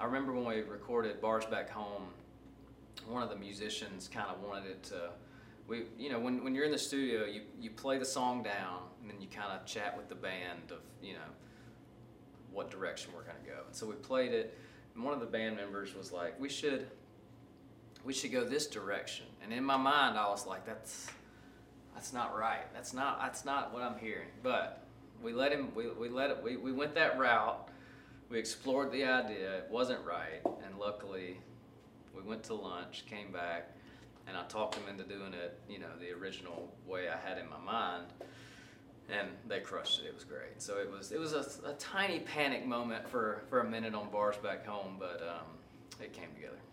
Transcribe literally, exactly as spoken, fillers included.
I remember when we recorded Bars Back Home, one of the musicians kind of wanted it to, we, you know, when, when you're in the studio, you, you play the song down, and then you kind of chat with the band of, you know, what direction we're going to go. And so we played it, and one of the band members was like, we should, we should go this direction. And in my mind, I was like, that's, that's not right. That's not, that's not what I'm hearing. But we let him, we, we let it, we, we went that route. We explored the idea. It wasn't right, and luckily, we went to lunch, came back, and I talked them into doing it, you know, the original way I had in my mind, and they crushed it. It was great. So it was it was a, a tiny panic moment for, for a minute on Bars Back Home, but um, it came together.